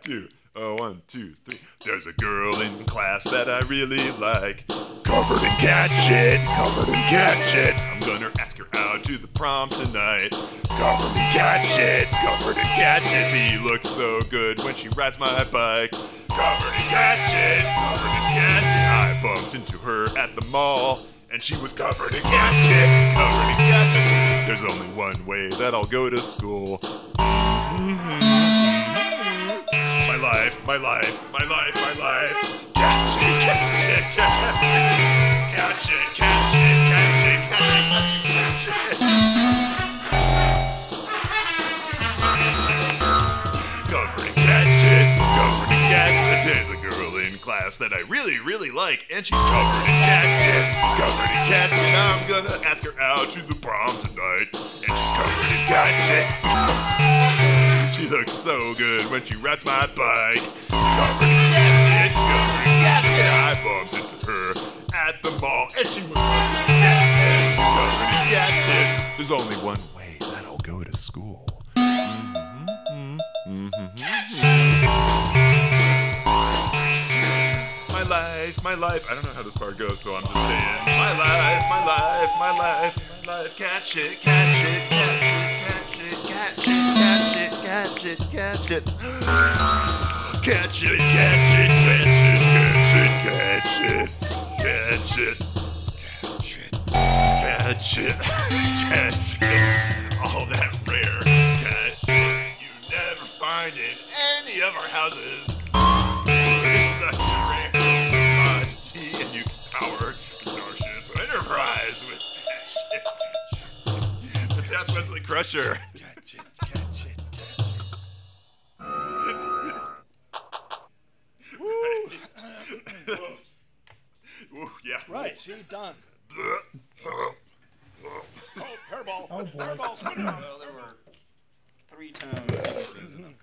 two. Oh, 1, 2, 3. There's a girl in class that I really like. Covered in cat shit, covered in cat shit. I'm gonna ask her out to the prom tonight. Covered in cat shit, covered in cat shit. She looks so good when she rides my bike. Covered in cat shit, covered in cat shit. I bumped into her at the mall, and she was covered in cat shit, covered in cat shit. There's only one way that I'll go to school. My life, my life, my life, my life. Cat shit, cat shit, cat shit. Cat shit, cat shit, cat shit, cat shit, cat shit. Covered in cat shit, covered in cat shit. There's a girl in class that I really, really like, and she's covered in cat shit, covered in cat shit. I'm gonna ask her out to the prom tonight, and she's covered in cat shit. She looks so good when she rides my bike. Covered in cat shit, covered in cat shit. I bumped into her at the mall, and she was covered in cat shit, covered in cat shit. There's only one way that I'll go to school. My life. I don't know how this part goes, so I'm just saying. My life, my life, my life, my life. Cat shit, cat shit, cat shit, cat shit, cat shit, cat shit, cat shit, cat shit, cat shit, cat shit, cat shit, cat shit, cat shit. All that rare cat shit you never find in any of our houses. It's such a rare commodity, and you can power Starship Enterprise with that shit. Let's ask Wesley Crusher. Cat shit, cat shit, cat shit. Woo, yeah. Right, see, done. Hairball. Oh, boy. Hairball's winning. Well, there were 3 times.